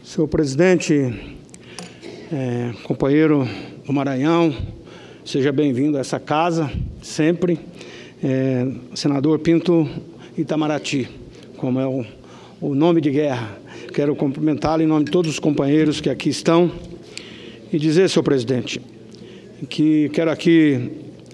Senhor presidente, companheiro do Maranhão, seja bem-vindo a essa casa, sempre. Senador Pinto Itamaraty, como é o nome de guerra. Quero cumprimentá-lo em nome de todos os companheiros que aqui estão e dizer, senhor presidente, que quero aqui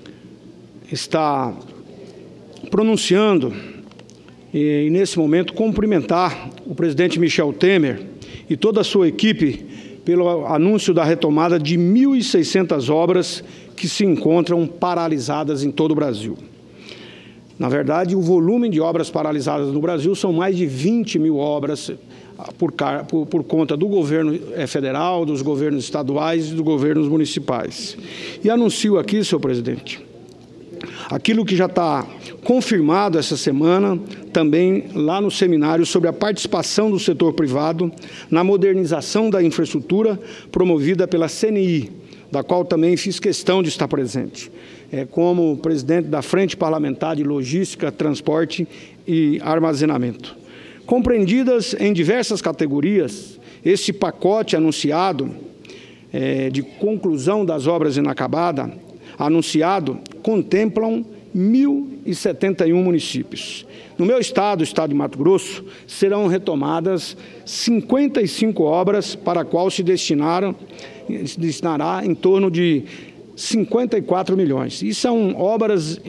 estar pronunciando e, nesse momento, cumprimentar o presidente Michel Temer e toda a sua equipe pelo anúncio da retomada de 1.600 obras que se encontram paralisadas em todo o Brasil. Na verdade, o volume de obras paralisadas no Brasil são mais de 20 mil obras por conta do governo federal, dos governos estaduais e dos governos municipais. E anuncio aqui, senhor presidente, aquilo que já está confirmado essa semana, também lá no seminário sobre a participação do setor privado na modernização da infraestrutura promovida pela CNI, da qual também fiz questão de estar presente, como presidente da Frente Parlamentar de Logística, Transporte e Armazenamento. Compreendidas em diversas categorias, esse pacote anunciado de conclusão das obras inacabadas, anunciado, contemplam 1.071 municípios. No meu estado, o estado de Mato Grosso, serão retomadas 55 obras para a qual se destinará em torno de 54 milhões. E são obras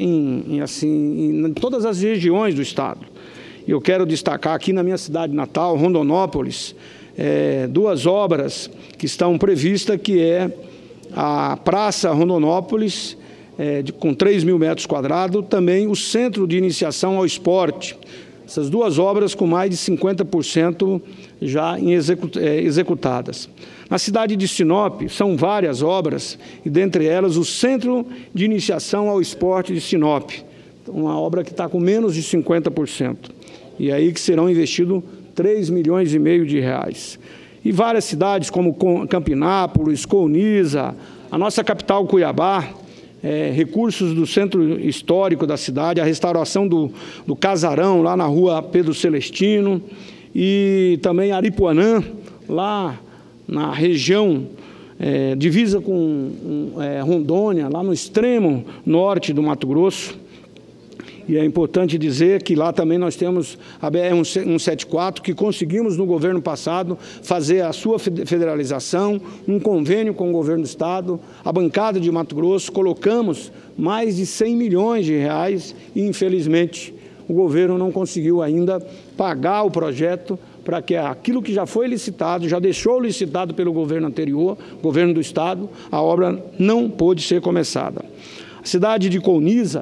em todas as regiões do estado. Eu quero destacar aqui na minha cidade natal, Rondonópolis, duas obras que estão previstas, que é a Praça Rondonópolis, com 3 mil metros quadrados, também o Centro de Iniciação ao Esporte. Essas duas obras com mais de 50% já executadas. Na cidade de Sinop, são várias obras, e dentre elas o Centro de Iniciação ao Esporte de Sinop, uma obra que está com menos de 50%. E aí que serão investidos 3,5 milhões de reais. E várias cidades como Campinápolis, Colniza, a nossa capital Cuiabá, recursos do centro histórico da cidade, a restauração do casarão lá na rua Pedro Celestino e também Aripuanã, lá na região divisa com Rondônia, lá no extremo norte do Mato Grosso. E é importante dizer que lá também nós temos a BR-174, que conseguimos no governo passado fazer a sua federalização, um convênio com o governo do estado, a bancada de Mato Grosso, colocamos mais de 100 milhões de reais e, infelizmente, o governo não conseguiu ainda pagar o projeto para que aquilo que já foi licitado, já deixou licitado pelo governo anterior, governo do estado, a obra não pôde ser começada. A cidade de Colniza,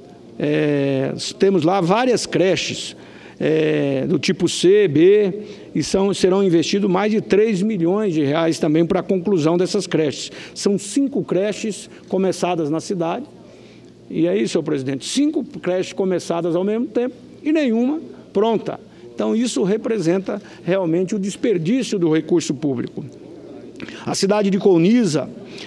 temos lá várias creches do tipo C, B, e serão investidos mais de 3 milhões de reais também para a conclusão dessas creches. São 5 creches começadas na cidade, e aí, senhor presidente, 5 creches começadas ao mesmo tempo e nenhuma pronta. Então, isso representa realmente o desperdício do recurso público. A cidade de Colniza,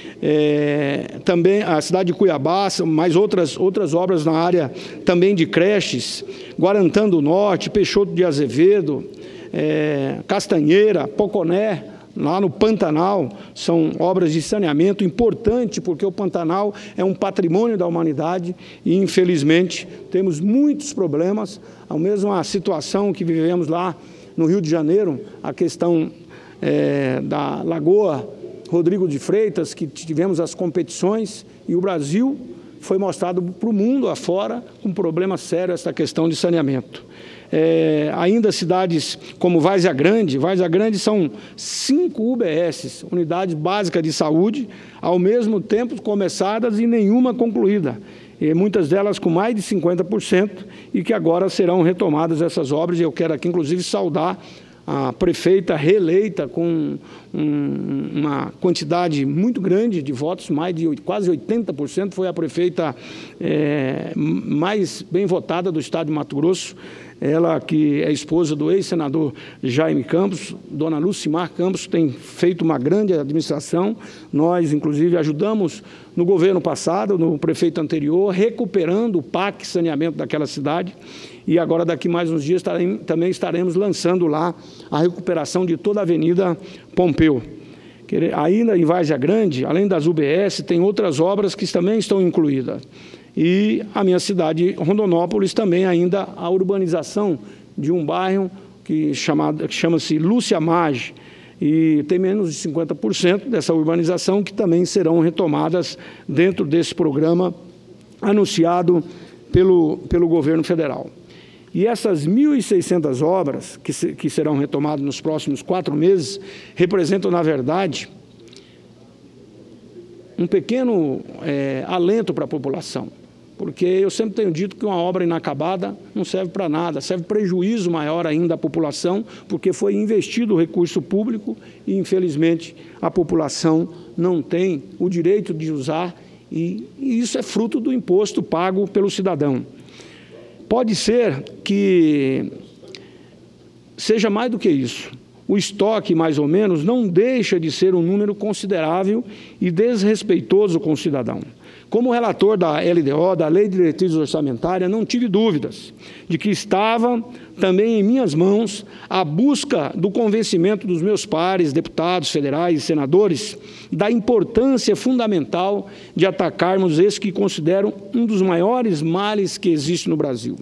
também a cidade de Cuiabá, mais outras obras na área também de creches, Guarantã do Norte, Peixoto de Azevedo, Castanheira, Poconé, lá no Pantanal, são obras de saneamento importante, porque o Pantanal é um patrimônio da humanidade e, infelizmente, temos muitos problemas. A mesma situação que vivemos lá no Rio de Janeiro, a questão da Lagoa Rodrigo de Freitas, que tivemos as competições, e o Brasil foi mostrado para o mundo afora com problema sério essa questão de saneamento. Ainda cidades como Várzea Grande são 5 UBS, Unidades Básicas de Saúde, ao mesmo tempo começadas e nenhuma concluída. E muitas delas com mais de 50%, e que agora serão retomadas essas obras, e eu quero aqui inclusive saudar a prefeita reeleita com uma quantidade muito grande de votos, quase 80%, foi a prefeita mais bem votada do estado de Mato Grosso, ela que é esposa do ex-senador Jaime Campos, dona Lucimar Campos, tem feito uma grande administração. Nós, inclusive, ajudamos no governo passado, no prefeito anterior, recuperando o PAC saneamento daquela cidade. E agora, daqui mais uns dias, também estaremos lançando lá a recuperação de toda a Avenida Pompeu. Ainda em Várzea Grande, além das UBS, tem outras obras que também estão incluídas. E a minha cidade, Rondonópolis, também ainda a urbanização de um bairro que chama-se Lúcia Maggi, e tem menos de 50% dessa urbanização que também serão retomadas dentro desse programa anunciado pelo governo federal. E essas 1.600 obras que serão retomadas nos próximos 4 meses representam, na verdade, um pequeno alento para a população, porque eu sempre tenho dito que uma obra inacabada não serve para nada, serve prejuízo maior ainda à população, porque foi investido o recurso público e, infelizmente, a população não tem o direito de usar, e isso é fruto do imposto pago pelo cidadão. Pode ser que seja mais do que isso. O estoque, mais ou menos, não deixa de ser um número considerável e desrespeitoso com o cidadão. Como relator da LDO, da Lei de Diretrizes Orçamentárias, não tive dúvidas de que estava também em minhas mãos a busca do convencimento dos meus pares, deputados federais e senadores, da importância fundamental de atacarmos esse que considero um dos maiores males que existe no Brasil.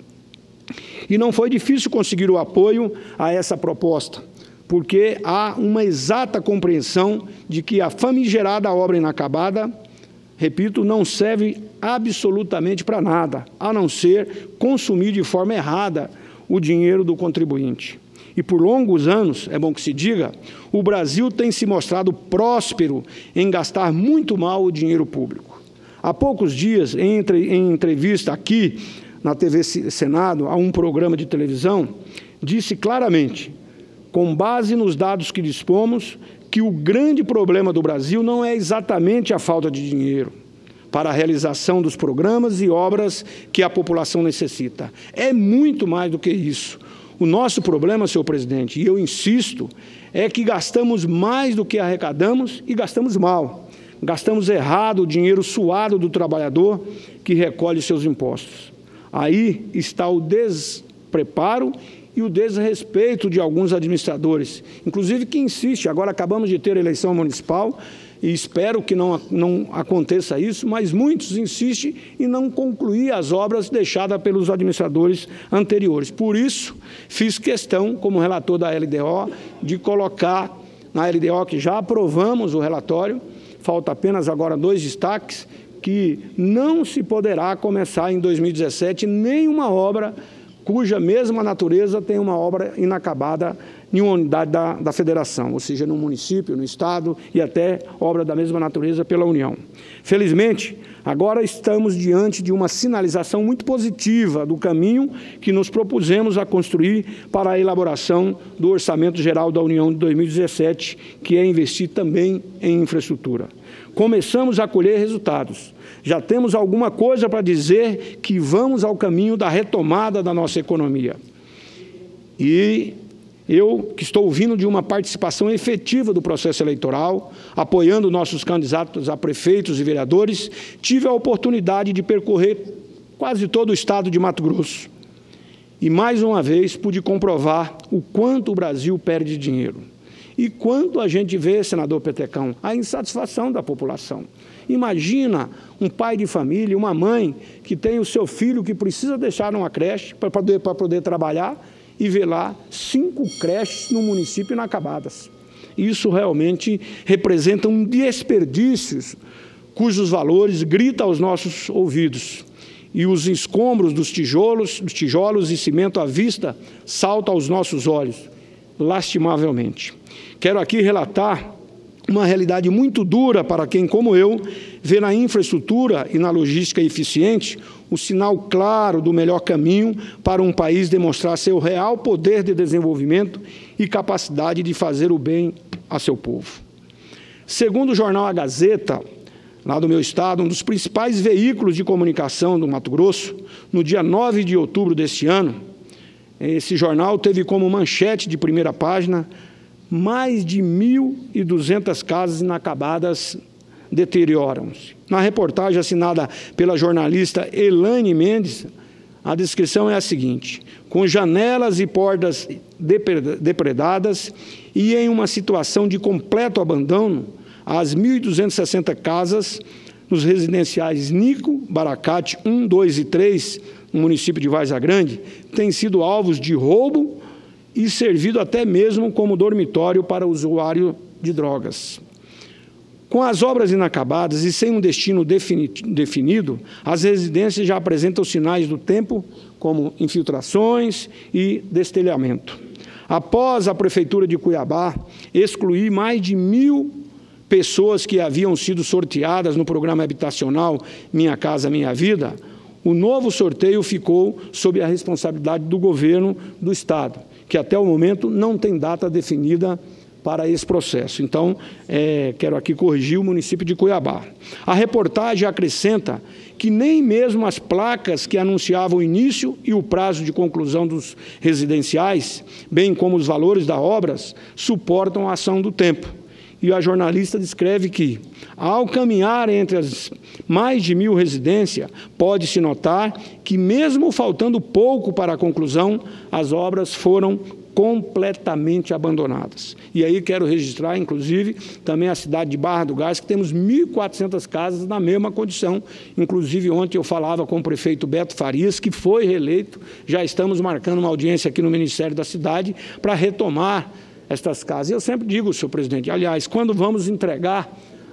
E não foi difícil conseguir o apoio a essa proposta, porque há uma exata compreensão de que a famigerada obra inacabada, repito, não serve absolutamente para nada, a não ser consumir de forma errada o dinheiro do contribuinte. E por longos anos, é bom que se diga, o Brasil tem se mostrado próspero em gastar muito mal o dinheiro público. Há poucos dias, em entrevista aqui na TV Senado, a um programa de televisão, disse claramente, com base nos dados que dispomos, que o grande problema do Brasil não é exatamente a falta de dinheiro para a realização dos programas e obras que a população necessita. É muito mais do que isso. O nosso problema, senhor presidente, e eu insisto, é que gastamos mais do que arrecadamos e gastamos mal. Gastamos errado o dinheiro suado do trabalhador que recolhe seus impostos. Aí está o despreparo e o desrespeito de alguns administradores, inclusive que insiste. Agora acabamos de ter eleição municipal e espero que não aconteça isso, mas muitos insistem em não concluir as obras deixadas pelos administradores anteriores. Por isso, fiz questão, como relator da LDO, de colocar na LDO, que já aprovamos o relatório, falta apenas agora 2 destaques, que não se poderá começar em 2017 nenhuma obra cuja mesma natureza tem uma obra inacabada em uma unidade da federação, ou seja, no município, no estado e até obra da mesma natureza pela União. Felizmente, agora estamos diante de uma sinalização muito positiva do caminho que nos propusemos a construir para a elaboração do Orçamento Geral da União de 2017, que é investir também em infraestrutura. Começamos a colher resultados. Já temos alguma coisa para dizer que vamos ao caminho da retomada da nossa economia. E eu, que estou vindo de uma participação efetiva do processo eleitoral, apoiando nossos candidatos a prefeitos e vereadores, tive a oportunidade de percorrer quase todo o estado de Mato Grosso. E, mais uma vez, pude comprovar o quanto o Brasil perde dinheiro. E quanto a gente vê, senador Petecão, a insatisfação da população. Imagina um pai de família, uma mãe que tem o seu filho que precisa deixar numa creche para poder trabalhar e ver lá 5 creches no município inacabadas. Isso realmente representa um desperdício cujos valores gritam aos nossos ouvidos. E os escombros dos tijolos e cimento à vista saltam aos nossos olhos, lastimavelmente. Quero aqui relatar uma realidade muito dura para quem, como eu, vê na infraestrutura e na logística eficiente o sinal claro do melhor caminho para um país demonstrar seu real poder de desenvolvimento e capacidade de fazer o bem a seu povo. Segundo o jornal A Gazeta, lá do meu estado, um dos principais veículos de comunicação do Mato Grosso, no dia 9 de outubro deste ano, esse jornal teve como manchete de primeira página: mais de 1.200 casas inacabadas deterioram-se. Na reportagem assinada pela jornalista Elaine Mendes, a descrição é a seguinte: com janelas e portas depredadas e em uma situação de completo abandono, as 1.260 casas nos residenciais Nico, Baracate 1, 2 e 3, no município de Várzea Grande, têm sido alvos de roubo e servido até mesmo como dormitório para usuário de drogas. Com as obras inacabadas e sem um destino definido, as residências já apresentam sinais do tempo, como infiltrações e destelhamento. Após a Prefeitura de Cuiabá excluir mais de 1.000 pessoas que haviam sido sorteadas no programa habitacional Minha Casa Minha Vida, o novo sorteio ficou sob a responsabilidade do governo do Estado, que até o momento não tem data definida para esse processo. Então, quero aqui corrigir o município de Cuiabá. A reportagem acrescenta que nem mesmo as placas que anunciavam o início e o prazo de conclusão dos residenciais, bem como os valores das obras, suportam a ação do tempo. E a jornalista descreve que, ao caminhar entre as mais de 1.000 residências, pode-se notar que, mesmo faltando pouco para a conclusão, as obras foram completamente abandonadas. E aí quero registrar, inclusive, também a cidade de Barra do Garça, que temos 1.400 casas na mesma condição. Inclusive, ontem eu falava com o prefeito Beto Farias, que foi reeleito, já estamos marcando uma audiência aqui no Ministério da Cidade para retomar estas casas. Eu sempre digo, senhor presidente, aliás, quando vamos entregar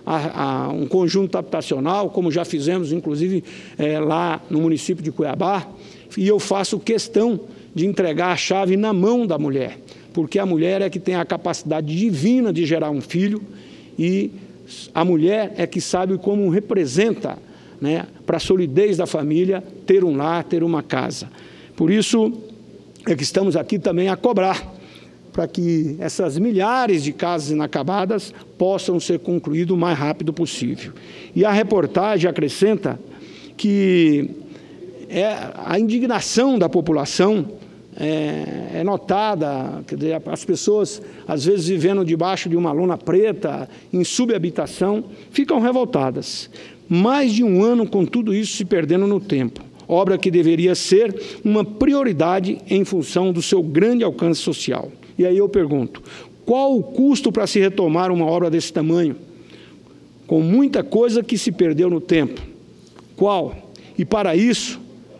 um conjunto habitacional, como já fizemos, inclusive, lá no município de Cuiabá, e eu faço questão de entregar a chave na mão da mulher, porque a mulher é que tem a capacidade divina de gerar um filho e a mulher é que sabe como representa, né, para a solidez da família, ter um lar, ter uma casa. Por isso é que estamos aqui também a cobrar para que essas milhares de casas inacabadas possam ser concluídas o mais rápido possível. E a reportagem acrescenta que a indignação da população é notada, quer dizer, as pessoas, às vezes, vivendo debaixo de uma lona preta, em subhabitação, ficam revoltadas. Mais de um ano com tudo isso se perdendo no tempo. Obra que deveria ser uma prioridade em função do seu grande alcance social. E aí eu pergunto, qual o custo para se retomar uma obra desse tamanho? Com muita coisa que se perdeu no tempo. Qual? E para isso,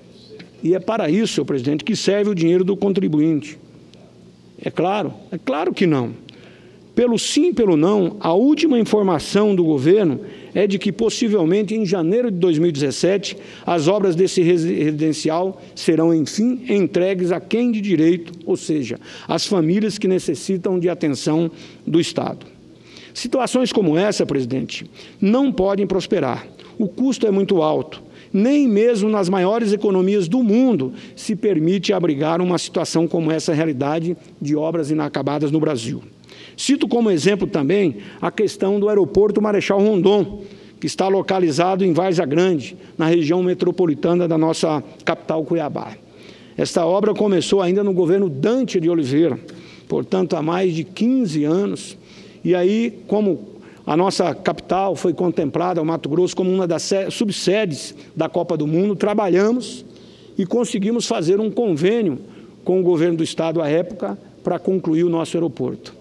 senhor presidente, que serve o dinheiro do contribuinte. É claro que não. Pelo sim, pelo não, a última informação do governo é de que, possivelmente, em janeiro de 2017, as obras desse residencial serão, enfim, entregues a quem de direito, ou seja, às famílias que necessitam de atenção do Estado. Situações como essa, presidente, não podem prosperar. O custo é muito alto. Nem mesmo nas maiores economias do mundo se permite abrigar uma situação como essa realidade de obras inacabadas no Brasil. Cito como exemplo também a questão do aeroporto Marechal Rondon, que está localizado em Várzea Grande, na região metropolitana da nossa capital Cuiabá. Esta obra começou ainda no governo Dante de Oliveira, portanto, há mais de 15 anos. E aí, como a nossa capital foi contemplada, o Mato Grosso, como uma das subsedes da Copa do Mundo, trabalhamos e conseguimos fazer um convênio com o governo do Estado à época para concluir o nosso aeroporto.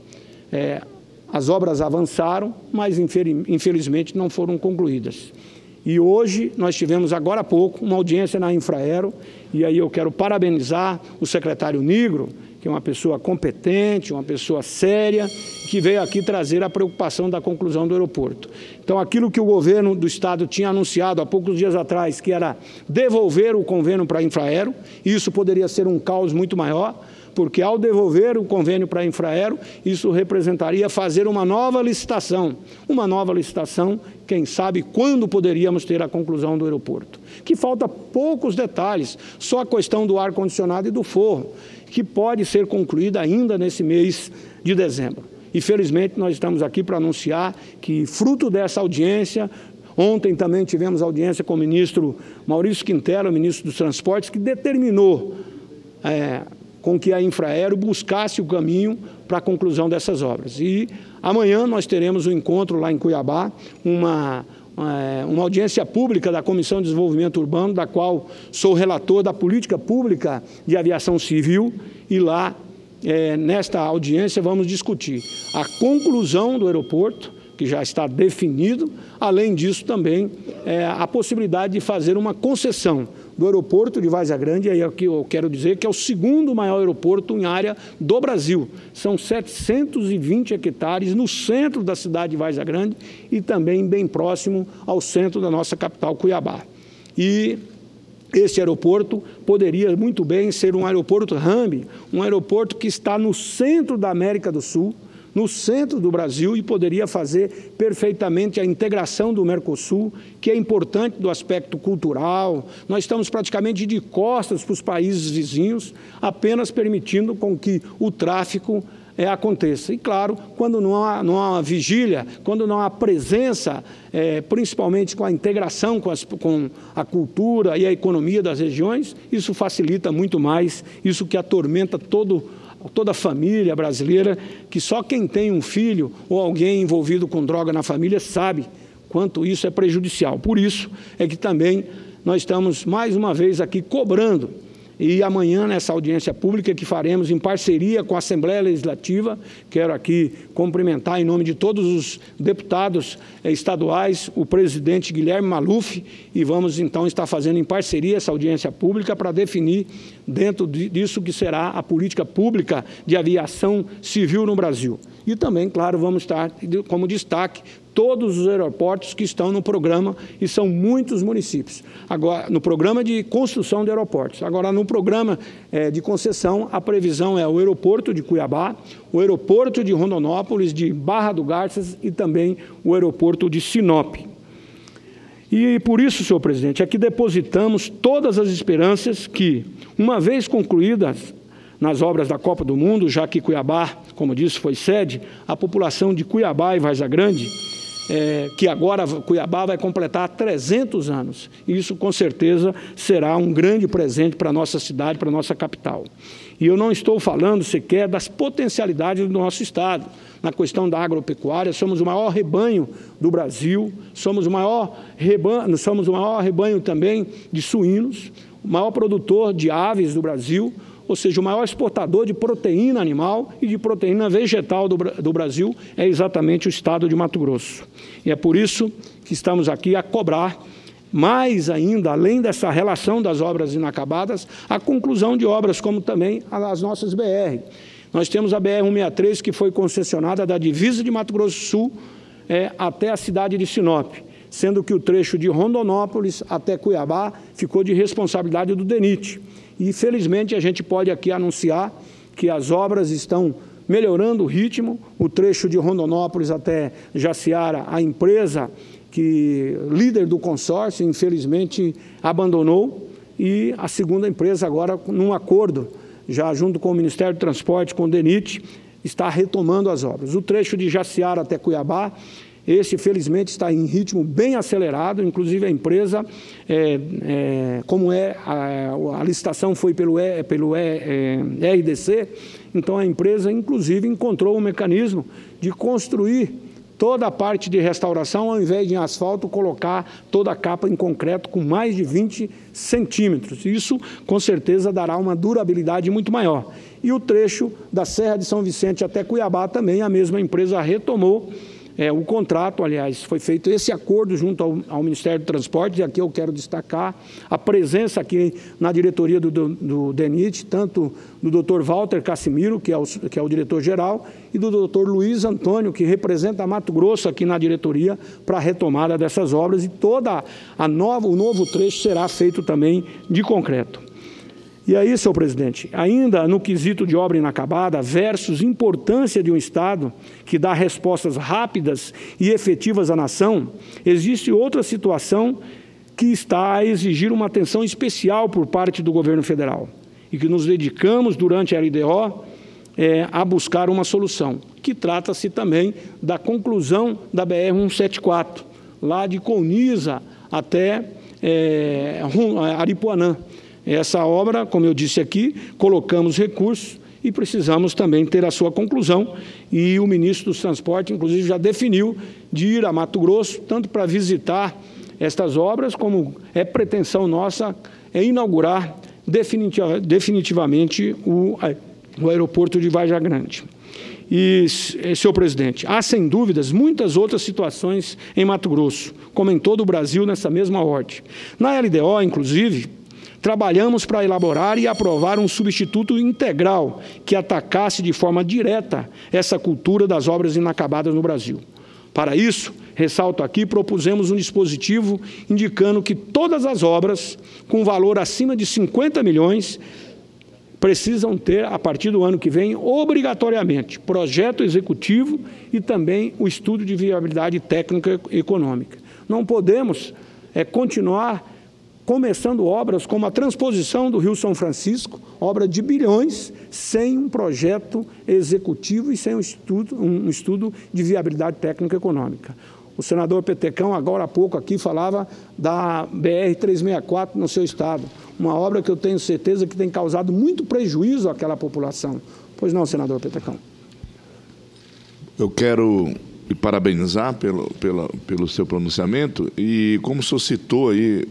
As obras avançaram, mas infelizmente não foram concluídas. E hoje nós tivemos agora há pouco uma audiência na Infraero, e aí eu quero parabenizar o secretário Nigro, que é uma pessoa competente, uma pessoa séria, que veio aqui trazer a preocupação da conclusão do aeroporto. Então, aquilo que o governo do Estado tinha anunciado há poucos dias atrás, que era devolver o convênio para a Infraero, isso poderia ser um caos muito maior, porque ao devolver o convênio para a Infraero, isso representaria fazer uma nova licitação, quem sabe quando poderíamos ter a conclusão do aeroporto. Que falta poucos detalhes, só a questão do ar-condicionado e do forro, que pode ser concluída ainda nesse mês de dezembro. E, felizmente, nós estamos aqui para anunciar que, fruto dessa audiência, ontem também tivemos audiência com o ministro Maurício Quintela, o ministro dos Transportes, que determinou com que a Infraero buscasse o caminho para a conclusão dessas obras. E amanhã nós teremos um encontro lá em Cuiabá, uma audiência pública da Comissão de Desenvolvimento Urbano, da qual sou relator da Política Pública de Aviação Civil, e lá, nesta audiência, vamos discutir a conclusão do aeroporto, que já está definido, além disso também a possibilidade de fazer uma concessão do aeroporto de Várzea Grande, e aí aqui eu quero dizer que é o segundo maior aeroporto em área do Brasil. São 720 hectares no centro da cidade de Várzea Grande e também bem próximo ao centro da nossa capital, Cuiabá. E esse aeroporto poderia muito bem ser um aeroporto Rambi, um aeroporto que está no centro da América do Sul, no centro do Brasil, e poderia fazer perfeitamente a integração do Mercosul, que é importante do aspecto cultural. Nós estamos praticamente de costas para os países vizinhos, apenas permitindo com que o tráfico aconteça. E, claro, quando não há uma vigília, quando não há presença, principalmente com a integração com a cultura e a economia das regiões, isso facilita muito mais, isso que atormenta toda a família brasileira, que só quem tem um filho ou alguém envolvido com droga na família sabe quanto isso é prejudicial. Por isso é que também nós estamos mais uma vez aqui cobrando, e amanhã nessa audiência pública que faremos em parceria com a Assembleia Legislativa, quero aqui cumprimentar em nome de todos os deputados estaduais, o presidente Guilherme Maluf, e vamos então estar fazendo em parceria essa audiência pública para definir dentro disso que será a política pública de aviação civil no Brasil. E também, claro, vamos estar como destaque todos os aeroportos que estão no programa, e são muitos municípios. Agora, no programa de construção de aeroportos. Agora, no programa de concessão, a previsão é o aeroporto de Cuiabá, o aeroporto de Rondonópolis, de Barra do Garças e também o aeroporto de Sinop. E por isso, senhor presidente, é que depositamos todas as esperanças que, uma vez concluídas nas obras da Copa do Mundo, já que Cuiabá, como disse, foi sede, a população de Cuiabá e Várzea Grande, que agora Cuiabá vai completar 300 anos. E isso, com certeza, será um grande presente para a nossa cidade, para a nossa capital. E eu não estou falando sequer das potencialidades do nosso estado. Na questão da agropecuária, somos o maior rebanho do Brasil, somos o maior rebanho também de suínos, o maior produtor de aves do Brasil, ou seja, o maior exportador de proteína animal e de proteína vegetal do Brasil é exatamente o estado de Mato Grosso. E é por isso que estamos aqui a cobrar mais ainda, além dessa relação das obras inacabadas, a conclusão de obras como também as nossas BR. Nós temos a BR-163, que foi concessionada da divisa de Mato Grosso do Sul até a cidade de Sinop, sendo que o trecho de Rondonópolis até Cuiabá ficou de responsabilidade do DENIT. E, felizmente, a gente pode aqui anunciar que as obras estão melhorando o ritmo. O trecho de Rondonópolis até Jaciara, a empresa líder do consórcio, infelizmente, abandonou, e a segunda empresa agora, num acordo, já junto com o Ministério do Transporte, com o DENIT, está retomando as obras. O trecho de Jaciara até Cuiabá, esse, felizmente, está em ritmo bem acelerado, inclusive a empresa, a licitação foi pelo RDC, então a empresa, inclusive, encontrou um mecanismo de construir toda a parte de restauração, ao invés de em asfalto, colocar toda a capa em concreto com mais de 20 centímetros. Isso, com certeza, dará uma durabilidade muito maior. E o trecho da Serra de São Vicente até Cuiabá também a mesma empresa retomou o contrato. Aliás, foi feito esse acordo junto ao Ministério do Transporte, e aqui eu quero destacar a presença aqui na diretoria do DENIT, tanto do Dr. Walter Cassimiro, que é o diretor-geral, e do Dr. Luiz Antônio, que representa Mato Grosso aqui na diretoria, para a retomada dessas obras, e o novo trecho será feito também de concreto. E aí, senhor presidente, ainda no quesito de obra inacabada versus importância de um Estado que dá respostas rápidas e efetivas à nação, existe outra situação que está a exigir uma atenção especial por parte do governo federal e que nos dedicamos durante a LDO a buscar uma solução, que trata-se também da conclusão da BR-174, lá de Colniza até Aripuanã. essa obra, como eu disse aqui, colocamos recursos e precisamos também ter a sua conclusão. E o ministro dos Transportes, inclusive, já definiu de ir a Mato Grosso, tanto para visitar estas obras, como é pretensão nossa inaugurar definitivamente o aeroporto de Vargem Grande. E, senhor presidente, há, sem dúvidas, muitas outras situações em Mato Grosso, como em todo o Brasil, nessa mesma ordem. Na LDO, inclusive, trabalhamos para elaborar e aprovar um substituto integral que atacasse de forma direta essa cultura das obras inacabadas no Brasil. Para isso, ressalto aqui, propusemos um dispositivo indicando que todas as obras com valor acima de 50 milhões precisam ter, a partir do ano que vem, obrigatoriamente, projeto executivo e também o estudo de viabilidade técnica e econômica. Não podemos continuar começando obras como a transposição do Rio São Francisco, obra de bilhões, sem um projeto executivo e sem um estudo de viabilidade técnica e econômica. O senador Petecão, agora há pouco aqui, falava da BR-364 no seu estado, uma obra que eu tenho certeza que tem causado muito prejuízo àquela população. Pois não, senador Petecão? Eu quero lhe parabenizar pelo seu pronunciamento e, como o senhor citou aí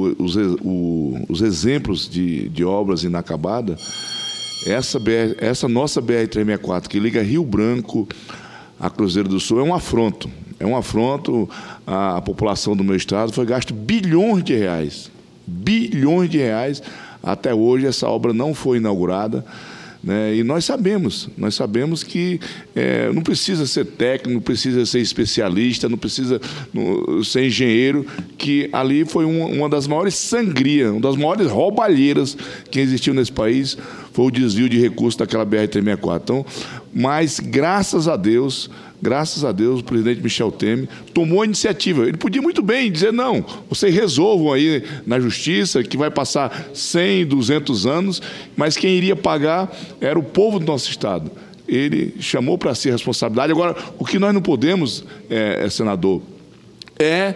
os exemplos de obras inacabadas, essa nossa BR-364, que liga Rio Branco a Cruzeiro do Sul, é um afronto. É um afronto à população do meu estado. Foi gasto bilhões de reais. Bilhões de reais. Até hoje essa obra não foi inaugurada, né? E nós sabemos que não precisa ser técnico, não precisa ser especialista, não precisa ser engenheiro, que ali foi uma das maiores sangrias, uma das maiores roubalheiras que existiu nesse país, foi o desvio de recursos daquela BR-364. Então, mas, graças a Deus, o presidente Michel Temer tomou a iniciativa. Ele podia muito bem dizer, não, vocês resolvam aí na justiça, que vai passar 100, 200 anos, mas quem iria pagar era o povo do nosso estado. Ele chamou para si a responsabilidade. Agora, o que nós não podemos, senador, é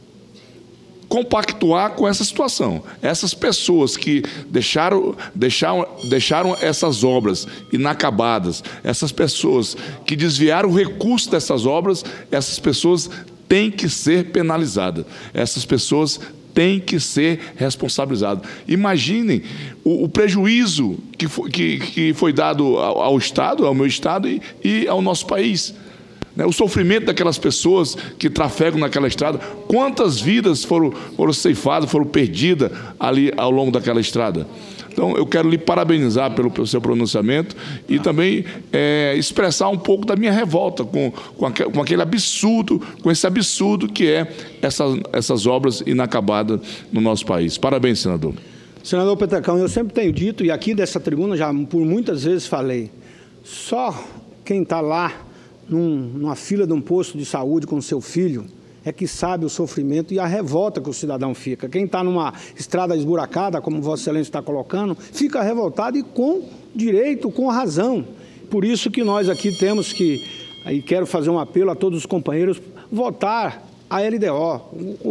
compactuar com essa situação. Essas pessoas que deixaram essas obras inacabadas, essas pessoas que desviaram o recurso dessas obras, essas pessoas têm que ser penalizadas. Essas pessoas têm que ser responsabilizadas. Imaginem o prejuízo que foi dado ao Estado, ao meu Estado e ao nosso país. O sofrimento daquelas pessoas que trafegam naquela estrada, quantas vidas foram ceifadas, foram perdidas ali ao longo daquela estrada. Então, eu quero lhe parabenizar pelo seu pronunciamento e também expressar um pouco da minha revolta com aquele absurdo, com esse absurdo que é essas obras inacabadas no nosso país. Parabéns, senador. Senador Petecão, eu sempre tenho dito, e aqui dessa tribuna já por muitas vezes falei, só quem está lá numa fila de um posto de saúde com seu filho, é que sabe o sofrimento e a revolta que o cidadão fica. Quem está numa estrada esburacada, como Vossa Excelência está colocando, fica revoltado e com direito, com razão. Por isso que nós aqui temos que, e quero fazer um apelo a todos os companheiros, votar a LDO.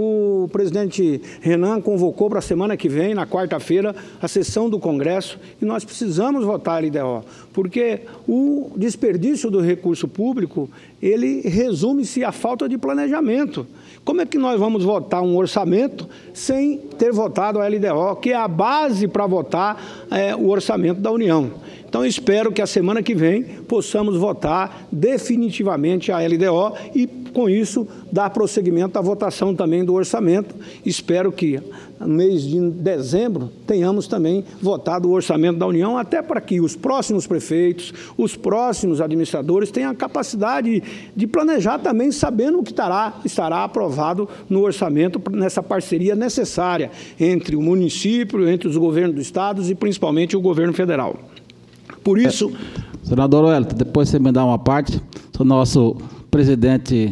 O presidente Renan convocou para a semana que vem, na quarta-feira, a sessão do Congresso, e nós precisamos votar a LDO, porque o desperdício do recurso público, ele resume-se à falta de planejamento. Como é que nós vamos votar um orçamento sem ter votado a LDO, que é a base para votar o orçamento da União? Então, espero que a semana que vem possamos votar definitivamente a LDO e, com isso, dar prosseguimento à votação também do orçamento. Espero que, no mês de dezembro, tenhamos também votado o orçamento da União, até para que os próximos prefeitos, os próximos administradores tenham a capacidade de planejar também, sabendo o que estará aprovado no orçamento, nessa parceria necessária entre o município, entre os governos dos estados e, principalmente, o governo federal. Por isso... Senador Wellington, depois você me dá uma parte, o nosso presidente...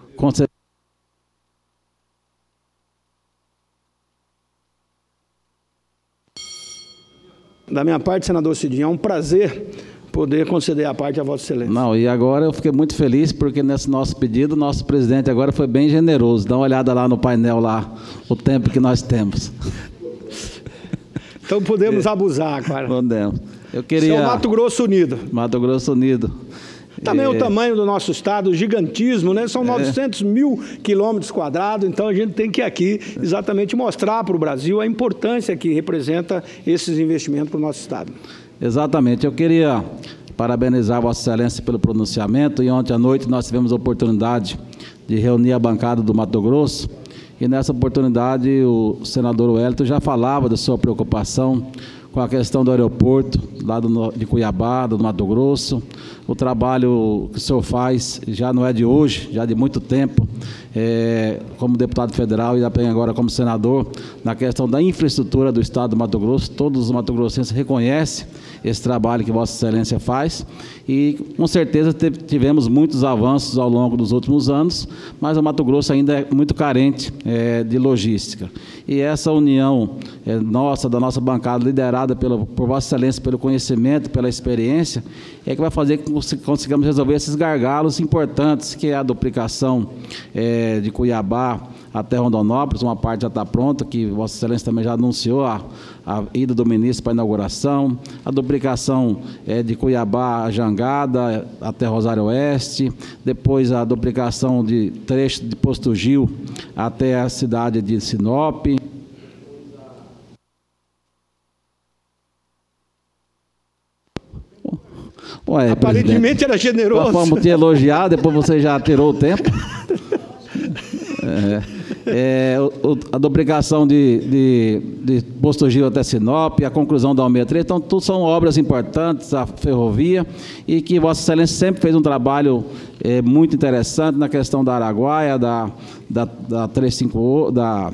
Da minha parte, senador Cidinho, é um prazer poder conceder a parte a Vossa Excelência. Não, e agora eu fiquei muito feliz, porque nesse nosso pedido, nosso presidente agora foi bem generoso. Dá uma olhada lá no painel, lá, o tempo que nós temos. Então podemos abusar, cara. Podemos. Eu queria... Isso é o Mato Grosso Unido. Mato Grosso Unido. Também o tamanho do nosso estado, o gigantismo, né? São 900 mil quilômetros quadrados, então a gente tem que aqui exatamente mostrar para o Brasil a importância que representa esses investimentos para o nosso estado. Exatamente. Eu queria parabenizar Vossa Excelência pelo pronunciamento, e ontem à noite nós tivemos a oportunidade de reunir a bancada do Mato Grosso, e nessa oportunidade o senador Wellington já falava da sua preocupação com a questão do aeroporto lá de Cuiabá, do Mato Grosso. O trabalho que o senhor faz já não é de hoje, já de muito tempo, como deputado federal e agora como senador, na questão da infraestrutura do estado do Mato Grosso. Todos os mato-grossenses reconhecem esse trabalho que Vossa Excelência faz, e com certeza tivemos muitos avanços ao longo dos últimos anos, mas o Mato Grosso ainda é muito carente de logística. E essa união da nossa bancada, liderada por Vossa Excelência, pelo conhecimento, pela experiência, é que vai fazer com que consigamos resolver esses gargalos importantes, que é a duplicação de Cuiabá até Rondonópolis. Uma parte já está pronta, que Vossa Excelência também já anunciou a ida do ministro para a inauguração, a duplicação de Cuiabá a Jangada até Rosário Oeste, depois a duplicação de trecho de Posto Gil até a cidade de Sinop. Ué, aparentemente era generoso. Vamos te elogiar, depois você já tirou o tempo. A duplicação de Posto Gil até Sinop, a conclusão da 163, então tudo são obras importantes, a ferrovia, e que Vossa Excelência sempre fez um trabalho muito interessante na questão da Araguaia, da 358, da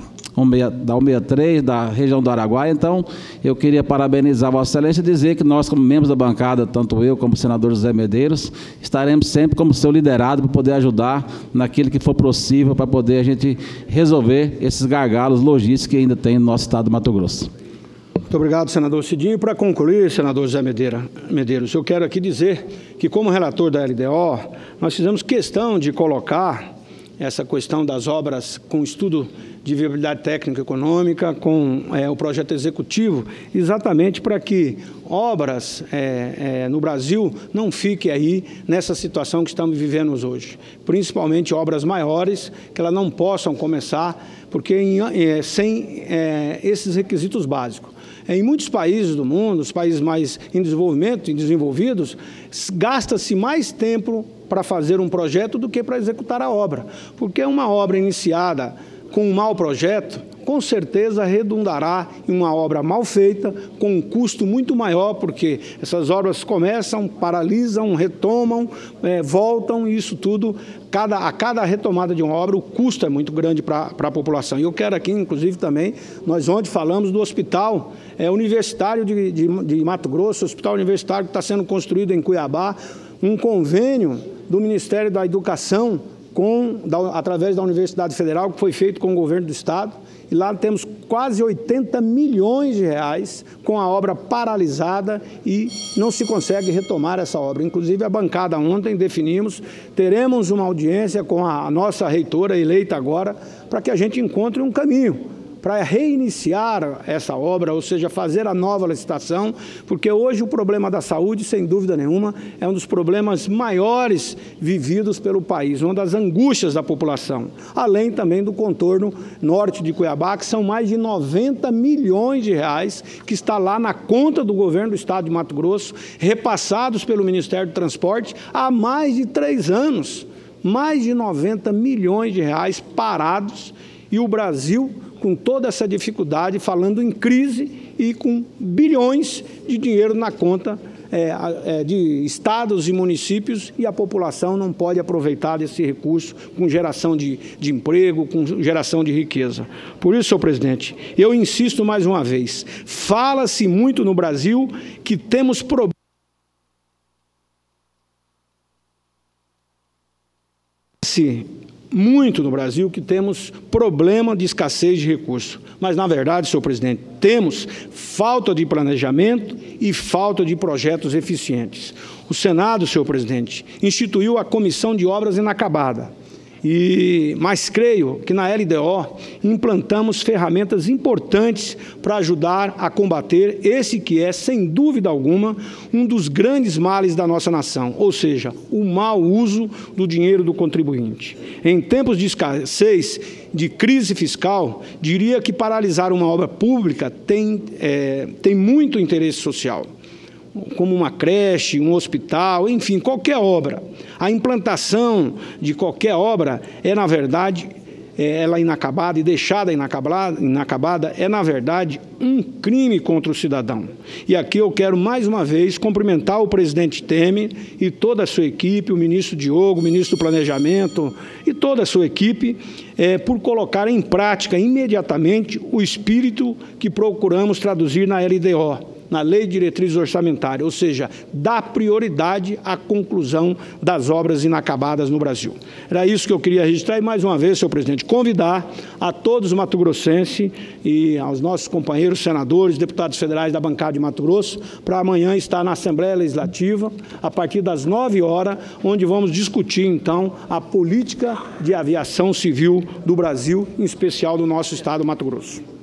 163, da região do Araguaia. Então, eu queria parabenizar Vossa Excelência e dizer que nós, como membros da bancada, tanto eu como o senador José Medeiros, estaremos sempre como seu liderado para poder ajudar naquilo que for possível, para poder a gente resolver esses gargalos logísticos que ainda tem no nosso estado do Mato Grosso. Muito obrigado, senador Cidinho. Para concluir, senador José Medeiros, eu quero aqui dizer que, como relator da LDO, nós fizemos questão de colocar essa questão das obras com estudo de viabilidade técnica e econômica, com o projeto executivo, exatamente para que obras no Brasil não fiquem aí nessa situação que estamos vivendo hoje. Principalmente obras maiores, que elas não possam começar, porque sem esses requisitos básicos. Em muitos países do mundo, os países mais em desenvolvimento e desenvolvidos, gasta-se mais tempo para fazer um projeto do que para executar a obra. Porque uma obra iniciada com um mau projeto, com certeza redundará em uma obra mal feita, com um custo muito maior, porque essas obras começam, paralisam, retomam, voltam, e isso tudo, a cada retomada de uma obra, o custo é muito grande para a população. E eu quero aqui, inclusive, também, nós ontem falamos do hospital universitário de Mato Grosso, hospital universitário que está sendo construído em Cuiabá, um convênio do Ministério da Educação, através da Universidade Federal, que foi feito com o governo do estado, e lá temos quase 80 milhões de reais com a obra paralisada e não se consegue retomar essa obra. Inclusive, a bancada ontem definimos, teremos uma audiência com a nossa reitora eleita agora, para que a gente encontre um caminho para reiniciar essa obra, ou seja, fazer a nova licitação, porque hoje o problema da saúde, sem dúvida nenhuma, é um dos problemas maiores vividos pelo país, uma das angústias da população, além também do contorno norte de Cuiabá, que são mais de 90 milhões de reais que está lá na conta do governo do estado de Mato Grosso, repassados pelo Ministério do Transporte há mais de 3 anos, mais de 90 milhões de reais parados, e o Brasil, com toda essa dificuldade, falando em crise e com bilhões de dinheiro na conta de estados e municípios, e a população não pode aproveitar desse recurso com geração de emprego, com geração de riqueza. Por isso, senhor presidente, eu insisto mais uma vez, fala-se muito no Brasil que temos problemas muito no Brasil que temos problema de escassez de recursos. Mas, na verdade, senhor presidente, temos falta de planejamento e falta de projetos eficientes. O Senado, senhor presidente, instituiu a Comissão de Obras Inacabadas. Mas creio que na LDO implantamos ferramentas importantes para ajudar a combater esse que é, sem dúvida alguma, um dos grandes males da nossa nação, ou seja, o mau uso do dinheiro do contribuinte. Em tempos de escassez, de crise fiscal, diria que paralisar uma obra pública tem muito interesse social, como uma creche, um hospital, enfim, qualquer obra. A implantação de qualquer obra é, na verdade, ela inacabada e deixada inacabada, é, na verdade, um crime contra o cidadão. E aqui eu quero, mais uma vez, cumprimentar o presidente Temer e toda a sua equipe, o ministro Diogo, o ministro do Planejamento e toda a sua equipe, por colocar em prática imediatamente o espírito que procuramos traduzir na LDO, na Lei de Diretrizes Orçamentárias, ou seja, dá prioridade à conclusão das obras inacabadas no Brasil. Era isso que eu queria registrar e, mais uma vez, senhor presidente, convidar a todos os mato-grossenses e aos nossos companheiros senadores, deputados federais da bancada de Mato Grosso, para amanhã estar na Assembleia Legislativa, a partir das 9 horas, onde vamos discutir, então, a política de aviação civil do Brasil, em especial do nosso estado do Mato Grosso.